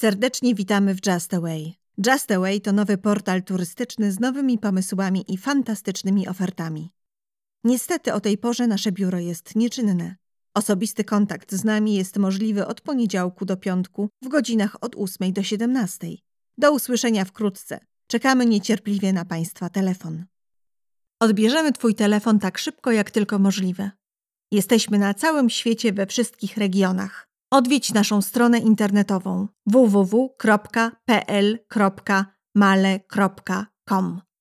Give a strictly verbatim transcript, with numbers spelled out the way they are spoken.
Serdecznie witamy w Justaway. Justaway to nowy portal turystyczny z nowymi pomysłami i fantastycznymi ofertami. Niestety o tej porze nasze biuro jest nieczynne. Osobisty kontakt z nami jest możliwy od poniedziałku do piątku w godzinach od ósmej do siedemnastej. Do usłyszenia wkrótce. Czekamy niecierpliwie na Państwa telefon. Odbierzemy Twój telefon tak szybko, jak tylko możliwe. Jesteśmy na całym świecie we wszystkich regionach. Odwiedź naszą stronę internetową w w w kropka p l kropka male kropka com.